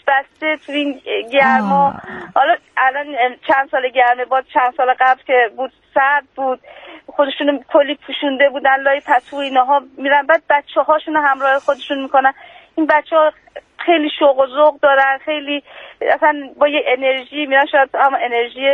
بسته تو این گرما. حالا الان چند سال گرمه، با چند سال قبل که بود سرد بود، خودشون کلی پوشونده بودن لای پتو اینها میرن، بعد بچه هاشون همراه خودشون میکنن. این بچه ها خیلی شوق و ذوق دارن، خیلی اصلا با یه انرژی میرن، شاید هم انرژی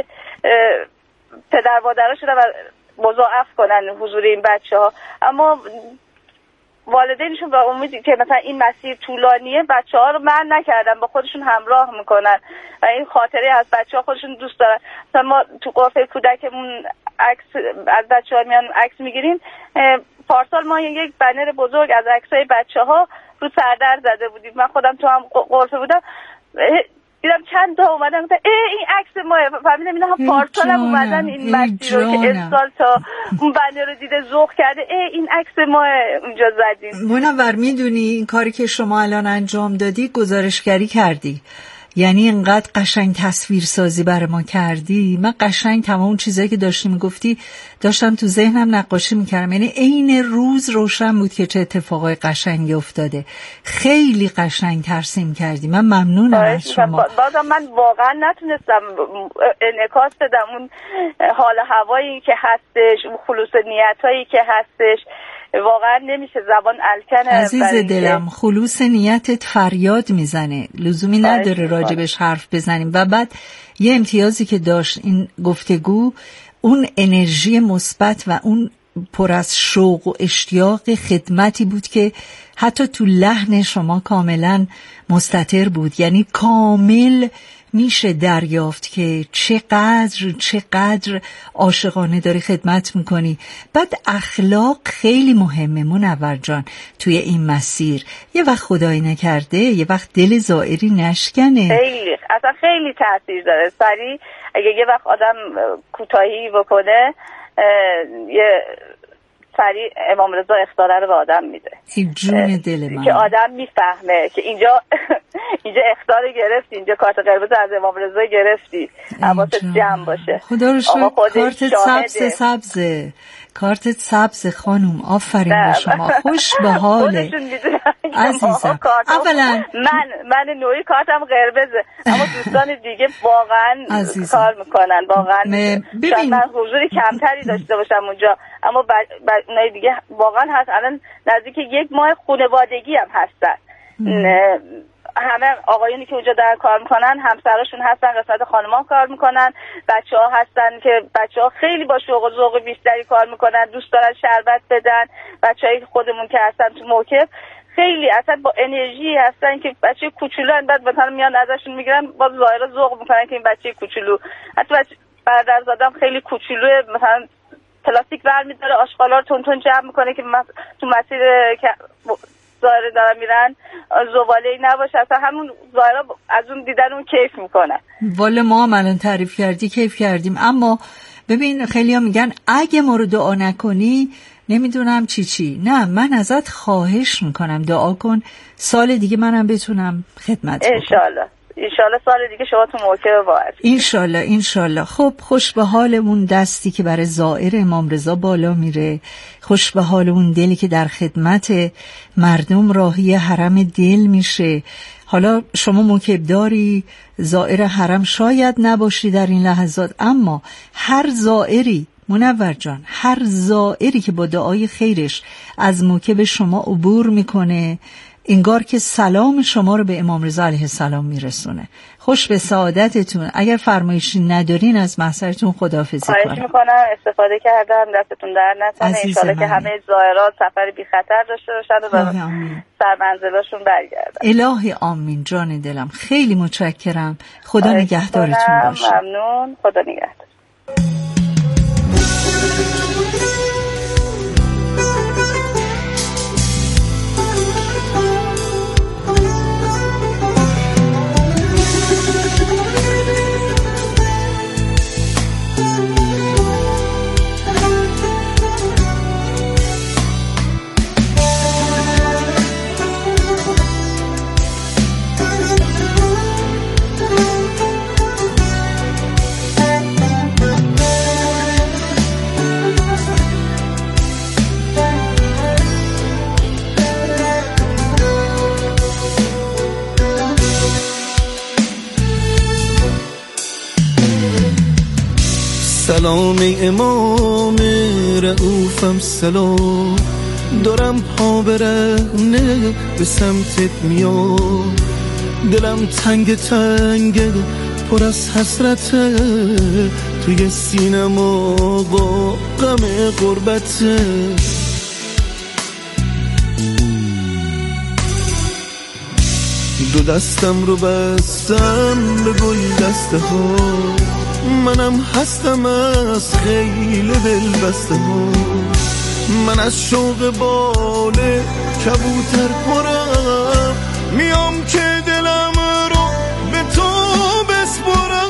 پدر مادرها شده و مضاعف کنن حضور این بچه ها. اما والدینشون با امیدی که مثلا این مسیر طولانیه بچه ها رو منع نکردن، با خودشون همراه میکنن و این خاطره از بچه ها خودشون دوست دارن. مثلا ما تو قافله کودکمون عکس از بچه ها میان عکس میگیریم. پارسال ما یک بنر بزرگ از عکسای بچه ها رو سردر زده بودیم، من خودم تو هم قرفه بودم، دیدم چند تا اومدن گفتن این عکس ماه، فهمیدم اینا هم پارسال هم اومدن این مسیر رو که امسال تا اون بنده رو دیده ذوق کرده، این عکس ماه اونجا زدیم. منور میدونی این کاری که شما الان انجام دادی گزارشگری کردی، یعنی اینقدر قشنگ تصویر سازی برای ما کردی. من قشنگ تمام اون چیزایی که داشتی میگفتی داشتم تو ذهنم نقاشی میکردم، یعنی عین روز روشن بود که چه اتفاقای قشنگی افتاده. خیلی قشنگ ترسیم کردی، من ممنونم از شما. بازم من واقعا نتونستم انعکاس بدم اون حال هوایی که هستش، اون خلوص نیتایی که هستش، واقعا نمیشه، زبان الکنه. عزیز دلم خلوص نیتت فریاد میزنه، لزومی نداره راجبش حرف بزنیم. و بعد یه امتیازی که داشت این گفتگو، اون انرژی مثبت و اون پر از شوق و اشتیاق خدمتی بود که حتی تو لحن شما کاملا مستتر بود، یعنی کامل میشه دریافت که چقدر عاشقانه داری خدمت میکنی. بعد اخلاق خیلی مهمه منور جان توی این مسیر. یه وقت خدایی نکرده یه وقت دل زائری نشکنه، خیلی اصلا خیلی تاثیر داره. سریع اگه یه وقت آدم کوتاهی بکنه یه سریع امام رضا اختاره رو به آدم میده. جون دل من که آدم میفهمه که اینجا اختار گرفتی، اینجا کارت قرمز از امام رضا گرفتی، حواست جمع باشه. خدا رو شکر کارتت سبز خانوم، آفرین به شما، خوش به حاله عزیزم. اولا من نوعی کارتم قرمزه، اما دوستان دیگه واقعا کار میکنن، واقعا شاید من حضوری کمتری داشته باشم اونجا، اما اونای دیگه واقعا هست. الان نزدیک 1 ماه خانوادگی هم هستن، همه آقایونی که اونجا دارن کار میکنن همسراشون هستن، قسمت خانمان کار میکنن، بچه ها هستن که بچه ها خیلی با شوق و ذوق بیشتری کار میکنن، دوست دارن شربت بدن. بچه های خودمون که هستن تو موکب خیلی اصلا با انرژی هستن که بچه کوچولو هستن، بعد مثلا میان ازشون میگیرن با ظاهرا ذوق میکنن که این بچه کوچولو، حتی بچه برادرزادم خیلی کوچولوه، مثلا پلاستیک برمی‌داره آشغالا رو تون جمع میکنه که تو مسیر که ظاهر دارن میرن زباله‌ای نباشه، اصلا همون ظاهرا از اون دیدن اون کیف میکنن. والا ما هم الان تعریف کردی کیف کردیم. اما ببین خیلی ها میگن اگه ما رو دعا نکنی نمیدونم چی. نه، من ازت خواهش میکنم دعا کن سال دیگه منم بتونم خدمت بکنم. انشالله سال دیگه شما تو موکب باید. انشالله. خب خوش به حال اون دستی که برای زائر امام رضا بالا میره، خوش به حال اون دلی که در خدمت مردم راهی حرم دل میشه. حالا شما موکبداری زائر حرم شاید نباشی در این لحظات، اما هر زائری منور جان، هر زائری که با دعای خیرش از موکب شما عبور میکنه انگار که سلام شما رو به امام رضا علیه السلام میرسونه. خوش به سعادتتون. اگر فرمایشی ندارین از محضرتون خداحافظی کنم. خواهش میکنم، استفاده کردم، دستتون در نکنه. انشالله که همه زائرات سفر بی خطر داشته باشن و سر منزلاشون برگردن. الهی آمین. جان دلم خیلی متشکرم. خدا نگهدارتون باشه. ممنون. خدا نگهدار. سلام ای امام رؤوفم سلام، دارم پا برهنه به سمتت میام، دلم تنگ تنگ پر از حسرته، توی سینم آقا غم غربته. دو دستم رو بستم به گل دسته ها، منم هستم از خیل دل بسته ها، من از شوق باله کبوتر پرم، میام که دلم رو به تو بسپرم.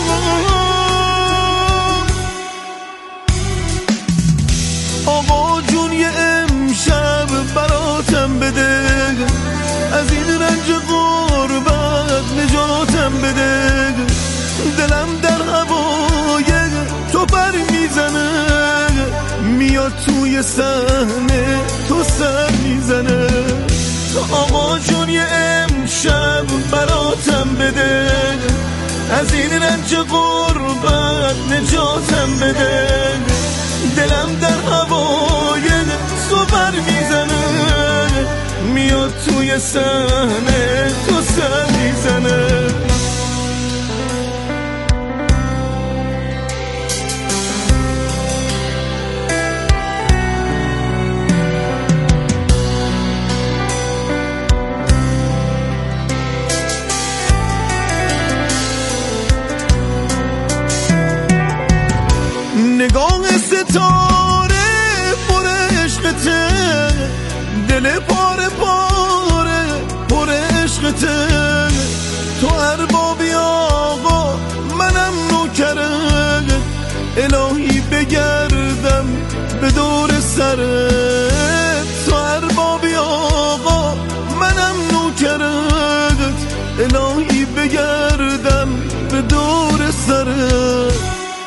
آقا جون یه امشب براتم بده، از این رنج غربت نجاتم بده، دلم در هوای تو پر میزنه، میاد توی صحنه تو سر میزنه. آقا جون یه امشب براتم بده، از این رنج غربت نجاتم بده، دلم در هوای تو پر میزنه، میاد توی صحنه تو سر میزنه. نگاه ستاره پر عشقته، دل پاره پاره پر عشقته، تو اربابی آقا منم نوکرت، الهی بگردم به دور سرت، تو اربابی آقا منم نوکرت، الهی بگردم به دور سرت.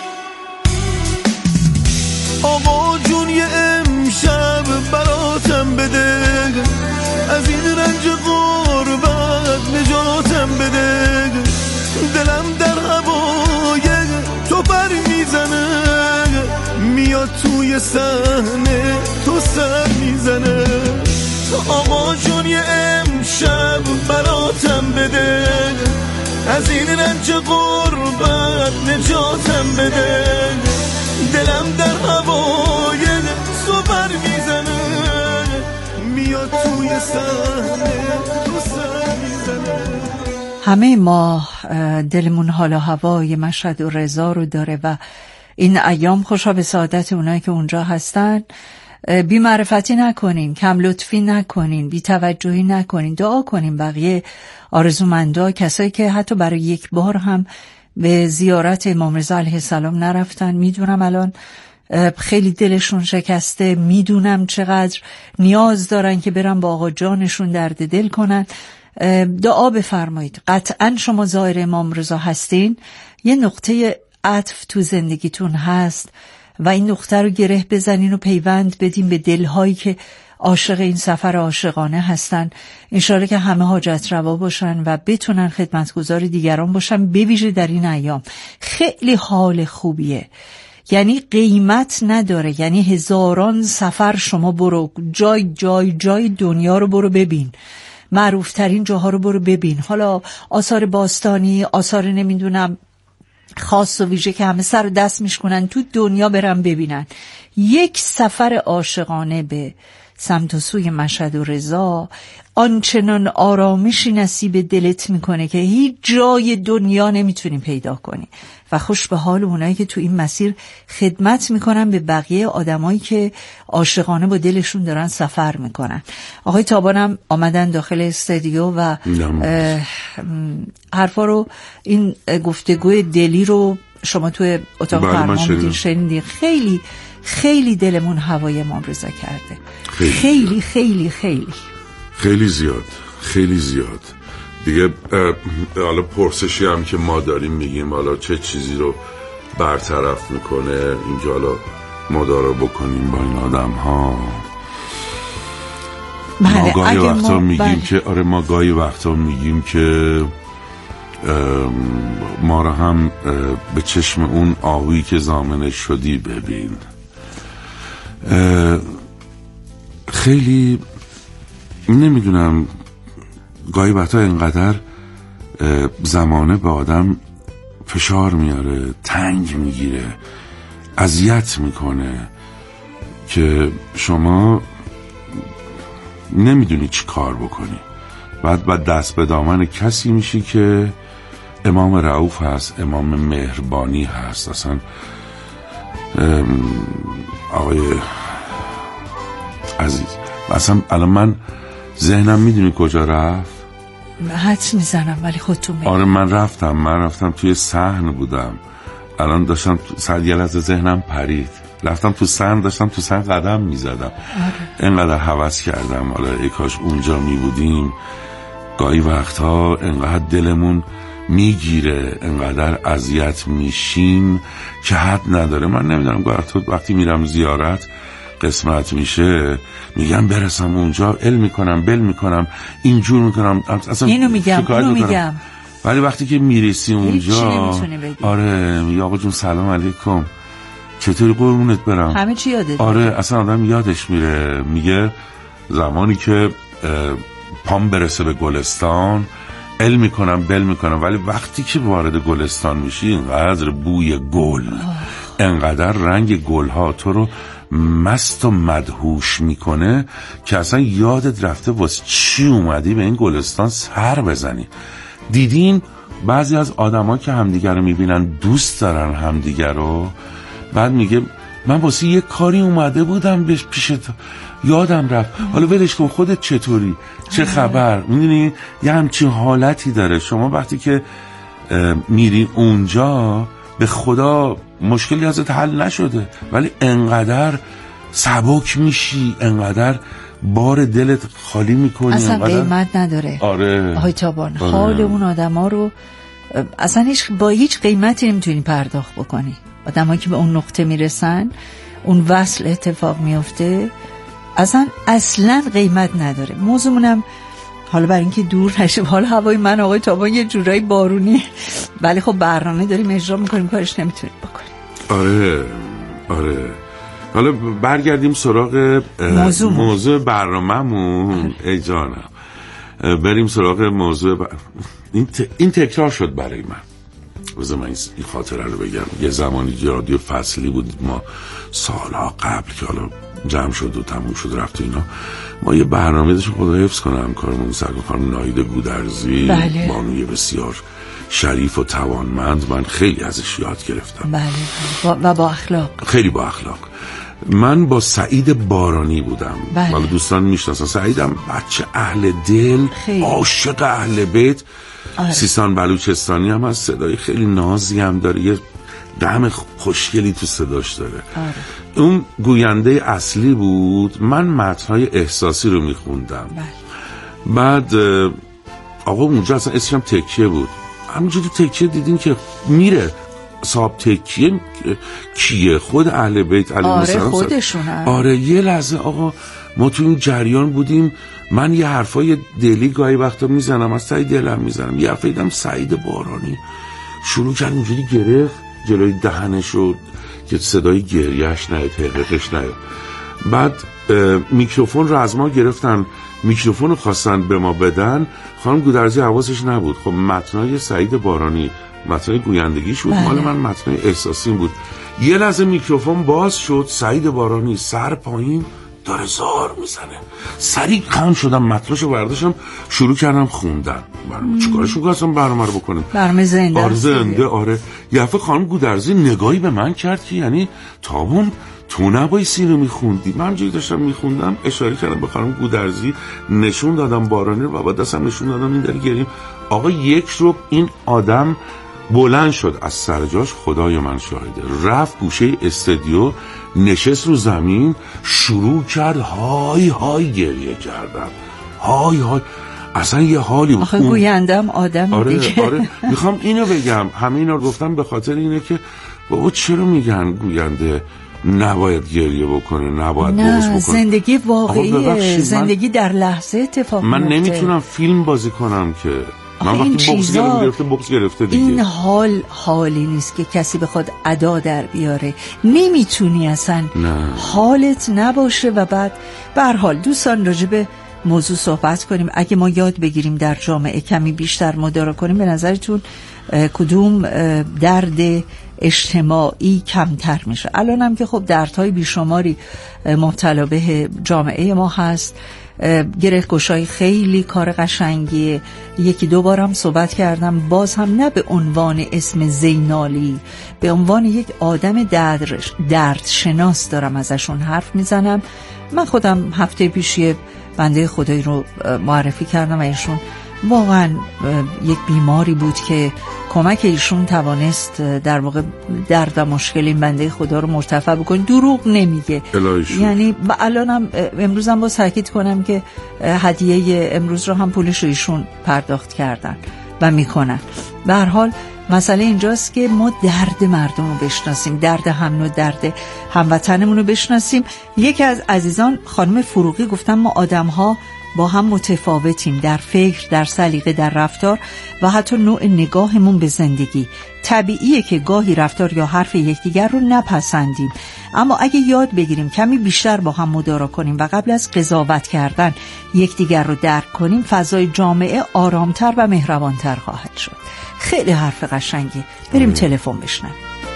آقا جون یه امشب براتم بده، از این رنج غربت نجاتم بده، دلم در هوای تو پر میزنه، میاد توی صحنه تو سر میزنه. آقا جون یه امشب براتم بده، از این رنج غربت نجاتم بده، دلم در هوای تو پر میزنه، میاد توی صحنه تو سر میزنه. همه ما دلمون حال و هوای مشهد و رضا رو داره و این ایام خوشا به سعادت اونایی که اونجا هستن. بی معرفتی نکنین، کم لطفی نکنین، بی توجهی نکنین، دعا کنین بقیه آرزومندا، کسایی که حتی برای یک بار هم به زیارت امام رضا علیه السلام نرفتن. میدونم الان خیلی دلشون شکسته، میدونم چقدر نیاز دارن که برن با آقا جانشون درد دل کنن. دعا بفرمایید. قطعا شما زائر امام رضا هستین، یه نقطه عطف تو زندگیتون هست و این نقطه رو گره بزنین و پیوند بدین به دلهایی که عاشق این سفر عاشقانه هستن. انشالله که همه حاجت روا باشن و بتونن خدمتگزار دیگران باشن، بویژه در این ایام. خیلی حال خوبیه، یعنی قیمت نداره، یعنی هزاران سفر شما برو، جای دنیا رو برو ببین، معروف ترین جاها رو برو ببین، حالا آثار باستانی، آثار نمیدونم خاص و ویژه که همه سر و دست میشکنن تو دنیا برن ببینن. یک سفر عاشقانه به سمت و سوی مشهد و رضا آنچنان آرامشی نصیب دلت میکنه که هیچ جای دنیا نمیتونی پیدا کنی. و خوش به حال اونایی که تو این مسیر خدمت میکنن به بقیه آدمایی که عاشقانه با دلشون دارن سفر میکنن. آقای تابانم آمدن داخل استودیو و حرفا رو، این گفتگوی دلی رو شما تو اتاق فرمان بودین، شنیدین. خیلی خیلی دلمون هوای امام رضا کرده، خیلی خیلی خیلی خیلی زیاد، خیلی زیاد دیگه. حالا پرسشی هم که ما داریم میگیم حالا چه چیزی رو برطرف میکنه اینجا، حالا مدارا بکنیم با این آدم ها. ما گاهی وقتا میگیم که ما گاهی وقتا میگیم که ما رو هم به چشم اون آهویی که ضامنش شدی ببین. خیلی نمیدونم، گاهی وقتا اینقدر زمانه به آدم فشار میاره، تنگ میگیره، اذیت میکنه که شما نمیدونی چی کار بکنی. بعد دست به دامن کسی میشی که امام رؤوف هست، امام مهربانی هست. اصلا آقای عزیز، اصلا الان من ذهنم میدونی کجا رفت؟ حدس میزنم ولی خودتون میدونی. آره من رفتم توی صحن بودم، الان داشتم یه لحظه ذهنم پرید، رفتم تو صحن، داشتم تو صحن قدم میزدم. اینقدر هوس کردم حالا ای کاش اونجا میبودیم. گاهی وقتها انقدر دلمون میگیره، انقدر اذیت میشیم که حد نداره. من نمیدونم وقتی میرم زیارت قسمت میشه میگم برسم اونجا ال میکنم، بل میکنم، اینجور میکنم، اصلا اینو میگم. ولی وقتی که میرسی اونجا آره میگه آقا جون سلام علیکم، چطوری قربونت برم، همه چی یادت. آره اصلا آدم یادش میره. میگه زمانی که پام برسه به گلستان ال میکنم، بل میکنم، ولی وقتی که وارد گلستان میشی اینقدر بوی گل، انقدر رنگ گلها تو رو مست و مدهوش میکنه که اصلا یادت رفته واسه چی اومدی به این گلستان سر بزنی. دیدین بعضی از آدما که همدیگر رو میبینن دوست دارن همدیگر رو، بعد میگه من واسه یه کاری اومده بودم پیشت یادم رفت، حالا ولش کن، خودت چطوری، چه خبر؟ میدونی یه همچین حالتی داره. شما وقتی که میری اونجا به خدا مشکلی ازت حل نشده ولی انقدر سبک میشی، انقدر بار دلت خالی میکنی، اصلا قیمت نداره. آره آهای تابان حال اون آدم ها رو اصلا با هیچ قیمتی نمیتونی پرداخت بکنی. آدم ها که به اون نقطه میرسن، اون وصل اتفاق میفته، اصلا قیمت نداره. موضوعمونم حالا برای اینکه دور نشه، حالا هوای من آقای تابان یه جورایی بارونی، ولی خب برنامه داریم اجرا میکنیم، کارش نمیتونیم بکنیم. آره حالا برگردیم سراغ موضوع برنامه‌مون. ای جانم بریم سراغ موضوع این تکرار شد برای من. بذار من این خاطره رو بگم. یه زمانی رادیو فصلی بود ما سالها قبل که حالا جمع شد و تموم شد رفت اینا، ما یه برنامه داشتیم، خدا حفظ کنه همکارمون سرکار خانم ناهید گودرزی، بانوی بسیار شریف و توانمند، من خیلی ازش یاد گرفتم. بله و با اخلاق، خیلی با اخلاق. من با سعید بارانی بودم، ولی دوستان میشناسن. سعیدم بچه اهل دل، عاشق اهل بیت، سیستان بلوچستانی هم هست، صدای خیلی نازی هم داره، یه دم خوشگلی تو صداش داره. اون گوینده اصلی بود، من متن‌های احساسی رو میخوندم. بعد آقا اونجا اصلا اسمش تکیه بود، همونجوری تکیه دیدین که میره صاحب تکیه کیه؟ خود اهل بیت علیهم السلام. آره خودشونن. آره یه لحظه آقا ما تو این جریان بودیم، من یه حرفای دلی گاهی وقتا میزنم، از ته دلم میزنم، یه حرفی دیدم سعید بارانی شروع کرد اونجوری گرفت جلوی دهنش رو که صدای گریهش نیاد، حقیقش نیاد. بعد میکروفون رو از ما گرفتن، میکروفون رو خواستن به ما بدن، خانم گودرزی حواسش نبود. خب متنای سعید بارانی متنای گویندگیش بود، مال من متنای احساسی بود. یه لحظه میکروفون باز شد، سعید بارانی سر پایین داره زار میزنه، سریع خم شدم، متناشو برداشتم شروع کردم خوندن. چیکارشون کردم برنامه رو بکنیم؟ برنامه زنده. آره زنده. آره یه دفعه خانم گودرزی نگاهی به من کرد که یعنی تابون تو نبایی سینو میخوندی. من همجوری داشتم میخوندم اشاره کردم به خانم گودرزی، نشون دادم بارانی رو و با دستم نشون دادم این داره گریم. آقا یک رو این آدم بلند شد از سر جاش، خدای من شاهده، رفت گوشه استودیو، نشست رو زمین، شروع کرد های های گریه کردن، های های، اصلا یه حالی بود. آخه گویندم آدم دیگه. آره میخوام اینو بگم، همه اینا رو گفتم به خاطر اینه که بابا چرا میگن گوینده نباید گریه بکنه، نباید بغض بکنه؟ زندگی واقعیه، زندگی در لحظه اتفاق من میفته. نمیتونم فیلم بازی کنم که من وقتی بغض گرفته دیگه. این حالی نیست که کسی بخواد ادا در بیاره، نمیتونی اصلا حالت نباشه. و بعد به هر حال دوستان راجع به موضوع صحبت کنیم. اگه ما یاد بگیریم در جامعه کمی بیشتر مدارا کنیم، به نظرتون کدوم درد اجتماعی کمتر میشه؟ الان هم که خب دردهای بیشماری مبتلا به جامعه ما هست. گره‌گشایی خیلی کار قشنگیه. یکی دو بارم صحبت کردم، باز هم نه به عنوان اسم زینالی، به عنوان یک آدم دردشناس دارم ازشون حرف میزنم. من خودم هفته پیش بنده خدایی رو معرفی کردم و ایشون واقعا یک بیماری بود که کمک ایشون توانست در واقع درد و مشکل این بنده خدا رو مرتفع بکنه. دروغ نمیگه یعنی. و الانم امروزم باز تاکید کنم که هدیه امروز رو هم پولش رو ایشون پرداخت کردن و میکنن. به هر حال مسئله اینجاست که ما درد مردم رو بشناسیم، درد هم و درد هموطنمون رو بشناسیم. یکی از عزیزان خانم فروغی گفتن ما آدم ها با هم متفاوتیم در فکر، در سلیقه، در رفتار و حتی نوع نگاهمون به زندگی. طبیعیه که گاهی رفتار یا حرف یکدیگر رو نپسندیم، اما اگه یاد بگیریم کمی بیشتر با هم مدارا کنیم و قبل از قضاوت کردن یکدیگر رو درک کنیم، فضای جامعه آرامتر و مهربانتر خواهد شد. خیلی حرف قشنگی. بریم تلفن بشنویم.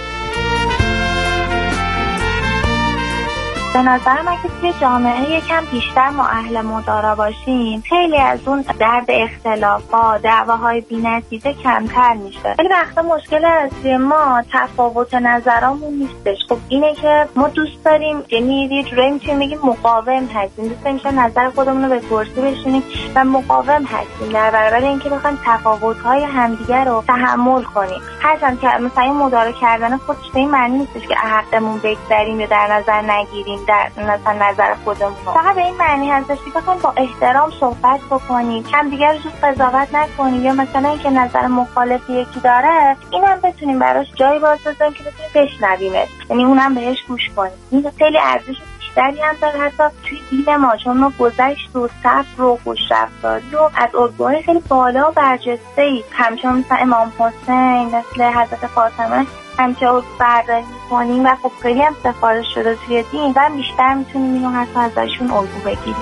به نظر من که توی جامعه یکم بیشتر ما اهل مدارا باشیم، خیلی از اون درد اختلافات، دعواهای بی‌نتیجه کمتر میشه. ولی وقتا مشکل اصلی ما تفاوت نظرامون نیستش. خب اینه که ما دوست داریم، یعنی یه جورایی میتونیم بگیم مقاوم هستیم، دوست داریم نظر خودمون رو به کرسی بشینیم و مقاوم هستیم در برابر اینکه بخوایم تفاوت‌های همدیگه رو تحمل کنیم. هرچند که مثلا مدارا کردن خودش به این معنی نیستش که حقمون بگذریم یا در نظر نگیریم در مثلا نظر خودمون، فقط به این معنی هستش که بخوایم با احترام صحبت بکنیم، هم دیگر رو زود قضاوت نکنیم، یا مثلا اینکه نظر مخالف یکی داره اینم بتونیم براش جایی باز بذاریم که بتونیم بشنویمش، یعنی اونم بهش گوش کنیم. این خیلی ارزش بیشتری هم داره حتی توی دین ما، چون ما گذشت و صبر و خوشرفتاری و از الگوهای خیلی بالا و برجسته‌ای، همچنان مثلا امام حسین، مثل حضرت فاطمه همچنان برداری کنیم و خب خیلی هم سفارش شده توی دین و بیشتر میتونیم اینو حتی ازشون الگو بگیریم.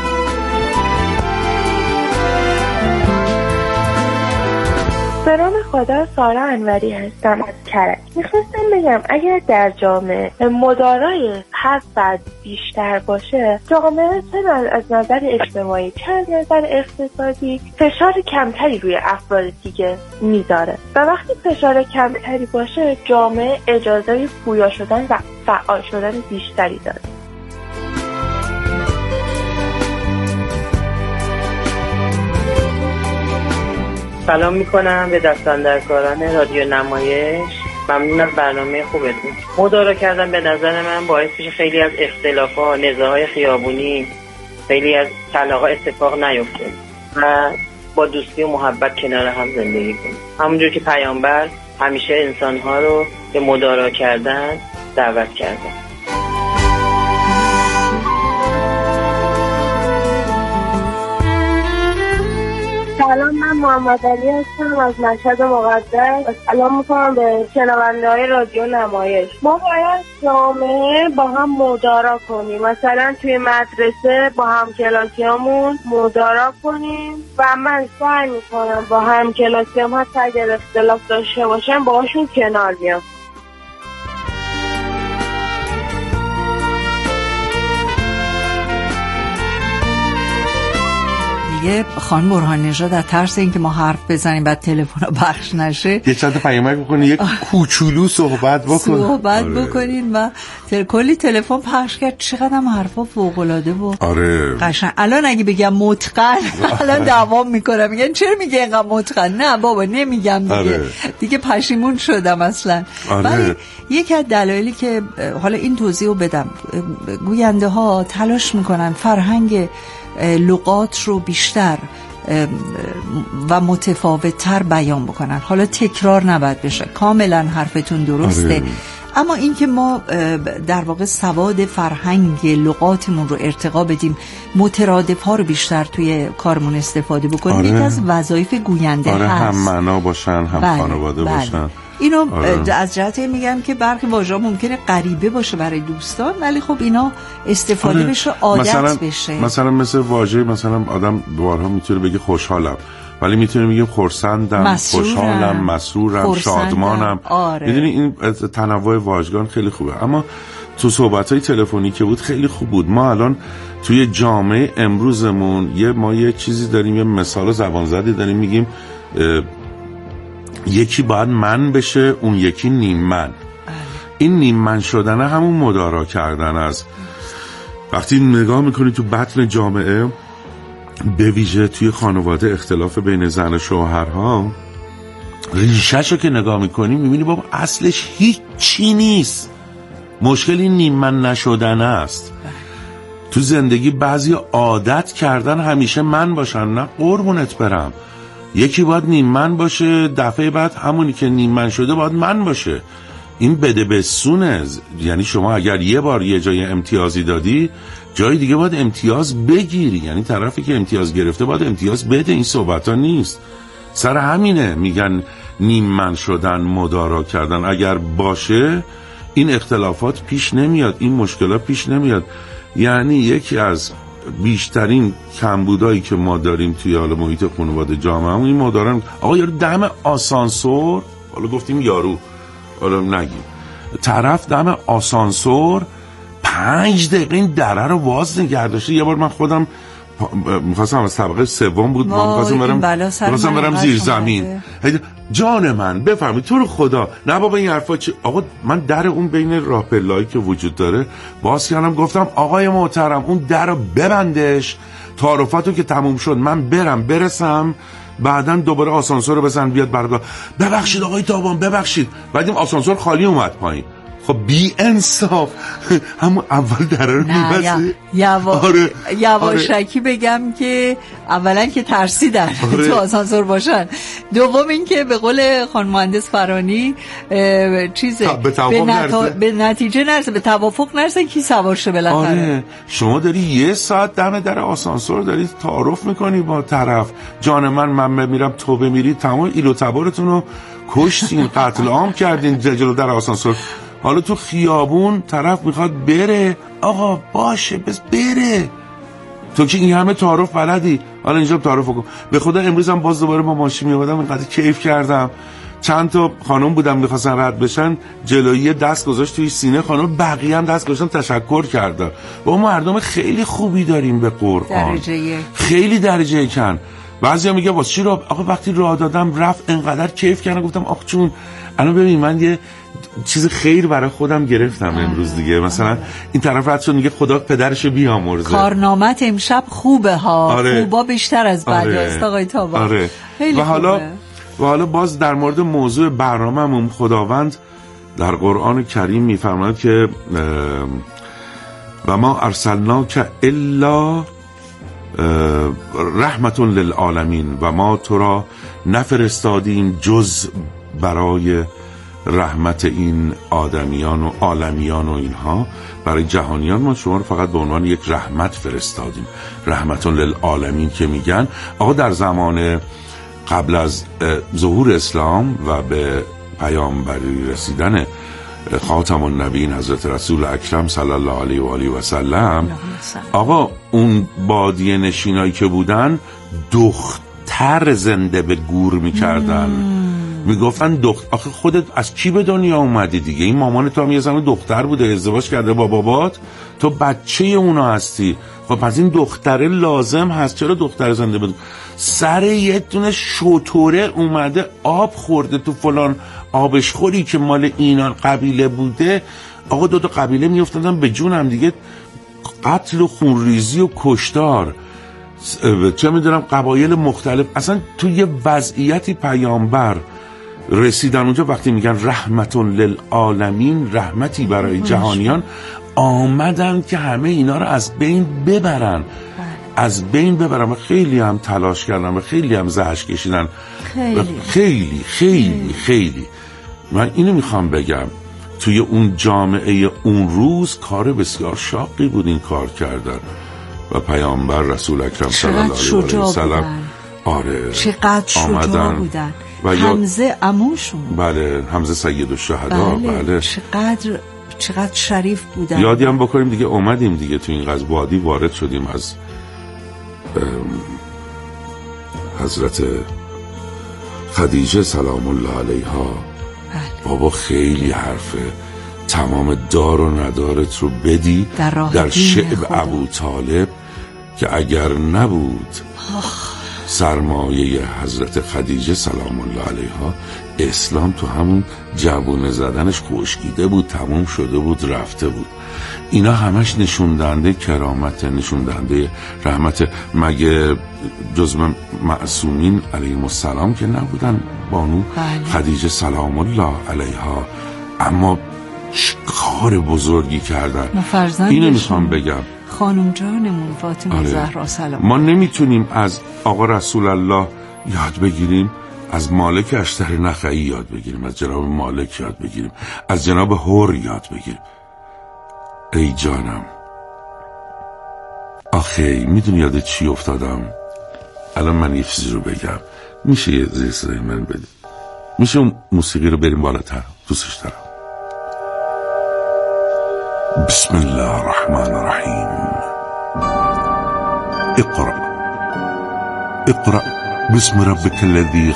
به نام خدا، سارا انوری هستم از کرج. میخواستم بگم اگر در جامعه مدارای هر فرد بیشتر باشه، جامعه چه از نظر اجتماعی چه از نظر اقتصادی فشار کمتری روی افراد دیگه میذاره و وقتی فشار کمتری باشه جامعه اجازه پویا شدن و فعال شدن بیشتری داره. سلام میکنم به دستاندرکاران رادیو نمایش. ممنون از برنامه خوبتون. مدارا کردن به نظر من باعث میشه خیلی از اختلافات، نزاعهای خیابونی، خیلی از طلاق‌ها اتفاق نیفته و با دوستی و محبت کنار هم زندگی کنیم. همونجور که پیامبر همیشه انسان‌ها رو به مدارا کردن دعوت کردن. سلام، من محمد علی هستم از مشهد مقدس. سلام میکنم به شنونده‌های رادیو نمایش. ما باید جامعه با هم مدارا کنیم، مثلا توی مدرسه با هم کلاسیامون مدارا کنیم و من سعی میکنم با هم کلاسیام حتی اگر اختلاف داشته باشم باهاشون کنار بیام. یه خانم برهان نژاد در ترس اینکه ما حرف بزنیم بعد تلفن پخش نشه یه چند تا پیامک بکنید، یک کوچولو صحبت بکنین و کلی تلفن پخش کرد. چقدر هم حرفا فوق العاده بود. آره قشنگ. الان اگه بگم متقن الان دوام میکنم، میگن چرا میگه اینقدر متقن؟ نه بابا نمیگم دیگه. آره. دیگه پشیمون شدم اصلا. ولی یکی از دلایلی که حالا این توضیح رو بدم، گوینده ها تلاش میکنن فرهنگ لغات رو بیشتر و متفاوت‌تر بیان بکنن. حالا تکرار نباید بشه، کاملا حرفتون درسته. اما اینکه ما در واقع سواد فرهنگ لغاتمون رو ارتقا بدیم، مترادف ها رو بیشتر توی کارمون استفاده بکنیم، یکی از وظایف گوینده هست. هم معنا باشن، هم خانواده باشن. اینو از جهت میگم که برخی واژه‌ها ممکنه غریبه باشه برای دوستان، ولی خب اینا استفاده بشه، عادت بشه. مثلا مثل واژه، مثلا آدم بارها میتونه بگه خوشحالم، ولی میتونه بگیم خرسندم، خوشحالم، مسرورم، شادمانم. میدونی این تنوع واژگان خیلی خوبه. اما تو صحبت‌های تلفنی که بود خیلی خوب بود. ما الان توی جامعه امروزمون ما یه چیزی داریم، یه مثال زبان زدی داریم، میگیم یکی باید من بشه، اون یکی نیم من. این نیم من شدنه همون مدارا کردن است. وقتی نگاه میکنی تو بطن جامعه، به ویژه توی خانواده، اختلاف بین زن و شوهرها، ریشه‌شو که نگاه میکنی میبینی بابا اصلش هیچی نیست. مشکل این نیم من نشدن است. تو زندگی بعضی عادت کردن همیشه من باشن. نه قربونت برم، یکی باید نیم من باشه، دفعه بعد همونی که نیم من شده باید من باشه. این بده بسونه. یعنی شما اگر یه بار یه جای امتیازی دادی، جای دیگه باید امتیاز بگیری. یعنی طرفی که امتیاز گرفته باید امتیاز بده. این صحبت ها نیست. سر همینه میگن نیم من شدن، مدارا کردن. اگر باشه این اختلافات پیش نمیاد، این مشکلات پیش نمیاد. یعنی یکی از بیشترین کمبودایی که ما داریم توی حال محیط خانواده جامعه این مدارن. آقا یارو دم آسانسور، حالا گفتیم یارو، حالا نگیم، طرف دم آسانسور 5 دقیقه این دره رو واز نگه داشته. یه بار من خودم میخواستم از طبقه سوم بود، میخواستم برم زیر زمین. جان من بفرمایید تو رو خدا، نه بابا این حرفا چی؟ آقا من در اون بین راه پله‌ای که وجود داره باز کردم، گفتم آقای محترم اون در رو ببندش، تعارفاتو که تموم شد من برسم، بعدن دوباره آسانسور رو بزن بیاد برگاه. ببخشید آقای تابان ببخشید، بعد این آسانسور خالی اومد پایین. خب بی انصاف، همون اول دره رو میبسه. یواشکی بگم که اولا که ترسیدن تو آسانسور باشن، دوم این که به قول خانم مهندس فرانی به نتیجه نرسه، به توافق نرسه کی سوار شه بالاخره. شما داری 1 ساعت دم در آسانسور داری تعارف میکنی با طرف، جان من بمیرم تو بمیری، تمام ایل و تبارتون رو کشتین، قتل عام کردین جلو در آسانسور. حالا تو خیابون طرف میخواد بره، آقا باشه بس بره، تو که این همه تعارف بلدی، حالا اینجا تعارف کن. به خدا امروز هم باز دوباره با ماشین میومدم، اینقدر کیف کردم. چند تا خانم بودم میخواستن رد بشن، جلویی دست گذاشت توی سینه خانم، بقیه هم دست گذاشتن تشکر کردن. با مردم خیلی خوبی داریم به قرآن، خیلی درجه کن. بعضیا میگه واسه چی راه؟ آقا وقتی راه دادم رفت، انقدر کیف کردم، گفتم آخ چون الان ببین من یه چیز خیر برای خودم گرفتم امروز دیگه. مثلا این طرف رد شد میگه خدا پدرشو بیامرزه، کارنامت امشب خوبه ها. خوبا بیشتر از بداست آقای تابان. و حالا باز در مورد موضوع برنامه‌مون، خداوند در قرآن کریم میفرماید که و ما ارسلناک الا رحمت للعالمین، و ما تو را نفرستادیم جز برای رحمت این آدمیان و عالمیان و اینها، برای جهانیان ما شما رو فقط به عنوان یک رحمت فرستادیم. رحمت للعالمین که میگن آقا در زمان قبل از ظهور اسلام و به پیامبری رسیدن خاتم النبیین حضرت رسول اکرم صلی الله علیه و آله و سلم، آقا اون بادیه نشینایی که بودن دختر زنده به گور میکردن. میگفتن آخه خودت از کی به دنیا اومدی دیگه؟ این مامان تو هم یه زن دختر بوده، ازدواج کرده با بابات، تو بچه اونا هستی، خب پس این دختره لازم هست. چرا دختر زنده بود؟ سر یه دونه شطوره اومده آب خورده تو فلان آبشخوری که مال اینان قبیله بوده. آقا 2 قبیله میافتادن به جون هم دیگه، قتل و خونریزی و کشتار، چه میدونم قبایل مختلف. اصلا تو یه وضعیتی پیامبر رسیدن اونجا وقتی میگن رحمت للعالمین، رحمتی برای جهانیان، آمدن که همه اینا رو از بین ببرن، از بین ببرن. و خیلی هم تلاش کردن و خیلی هم زحش کشیدن، خیلی خیلی خیلی خیلی. من اینو میخوام بگم توی اون جامعه اون روز کار بسیار شاقی بود این کار کردن و پیامبر رسول اکرم صلی الله علیه و سلم آره چقدر شجاع بودن و حمزه عموشون بله حمزه سید الشهدا بله چقدر شریف بودن. یادی هم بکنیم دیگه اومدیم دیگه تو این غزوه وادی وارد شدیم از حضرت خدیجه سلام الله علیها. بابا خیلی حرفه، تمام دار و ندارت رو بدی در شعب ابو طالب که اگر نبود سرمایه حضرت خدیجه سلام الله علیها اسلام تو همون جوونه زدنش خشکیده بود، تموم شده بود، رفته بود. اینا همش نشوندنده کرامت، نشوندنده رحمت. مگه جزو معصومین علیهم السلام که نبودن بانو خدیجه سلام الله علیها؟ اما کار بزرگی کردن. اینو میخوام بگم خانم جانمون فاطمه زهرا سلام. ما نمیتونیم از آقا رسول الله یاد بگیریم، از مالک اشتر نخعی یاد بگیریم، از جناب مالک یاد بگیریم، از جناب هور یاد بگیریم. ای جانم آخه میدونی یاد چی افتادم؟ الان من یه چیزی رو بگم، میشه یه زیر صدای من بدی؟ میشه اون موسیقی رو بریم بالاتر؟ دوستش دارم. بسم الله الرحمن الرحیم. اقرأ باسم ربك الذي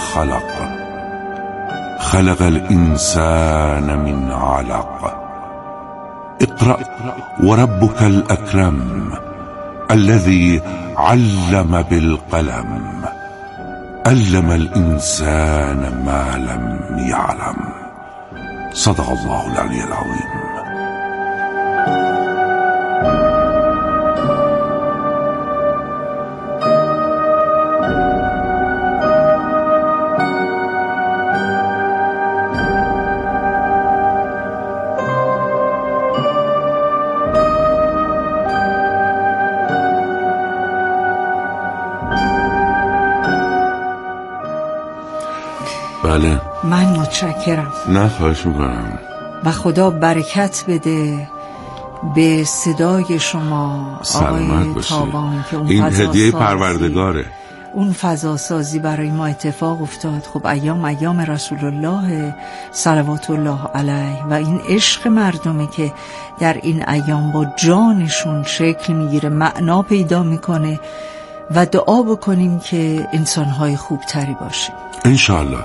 خلق الإنسان من علق. اقرأ وربك الأكرم الذي علم بالقلم علم الإنسان ما لم يعلم. صدق الله العلي العظيم. بله من متشکرم. نه خواهش میکنم. و خدا برکت بده به صدای شما آقای تابان که این هدیه پروردگاره. اون فضا سازی برای ما اتفاق افتاد. خب ایام رسول الله صلوات الله علیه و این عشق مردمی که در این ایام با جانشون شکل میگیره، معنا پیدا میکنه و دعا بکنیم که انسانهای خوبتری باشیم انشالله.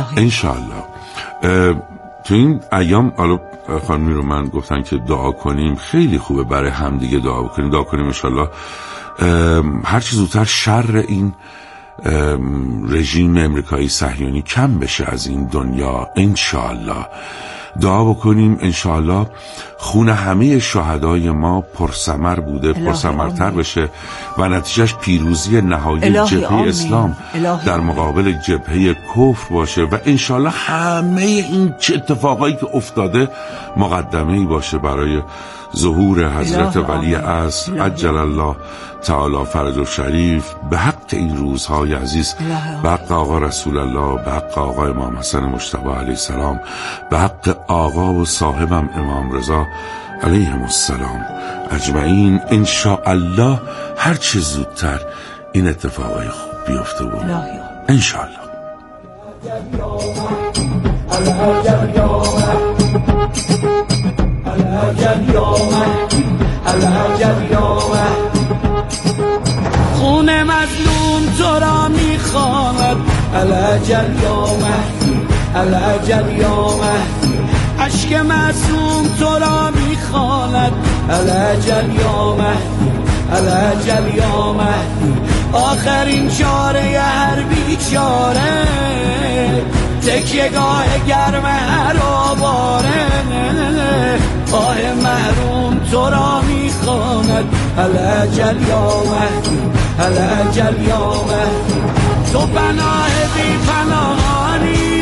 تو این ایام حالا خانمی رو من گفتن که دعا کنیم، خیلی خوبه برای همدیگه دعا کنیم انشالله هر چی زودتر شر این رژیم امریکایی صهیونی کم بشه از این دنیا. انشالله دعا بکنیم انشالله خون همه شهدای ما پرثمر بوده، پرثمرتر بشه و نتیجهش پیروزی نهایی جبهه اسلام در مقابل جبهه کفر باشه و انشالله همه این چه اتفاقایی که افتاده مقدمه‌ای باشه برای ظهور حضرت ولی عصر عجل الله تعالی فرجه شریف به حق این روزهای عزیز، به حق آقا رسول الله، به حق آقا امام حسن مجتبی علیه السلام، به حق آقا و صاحبم امام رضا علیهم السلام اجمعین. انشاءالله هر چه زودتر این اتفاقای خوب بیفته بود انشاءالله. خون مظلوم تو را میخواند العجل یا مهدی العجل یا مهدی. عشق معصوم تو را میخواند العجل یا مهدی العجل یا مهدی. آخرین چاره هر بیچاره تکیه‌گاه گرم هر آواره. آه محروم تو را میخواند العجل یا مهدی العجل یا مهدی. تو پناه بی پناهانی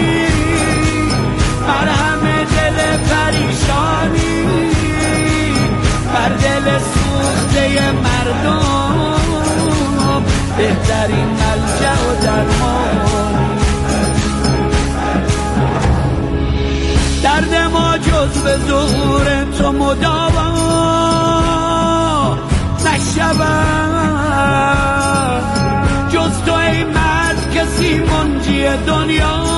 مرهم دل پریشانی، بر دل سوخته مردم بهترین ملجأ و درمانی. درد ما جز به ظهور تو مداوا نشود، جز تو ای مرد کسی منجی دنیا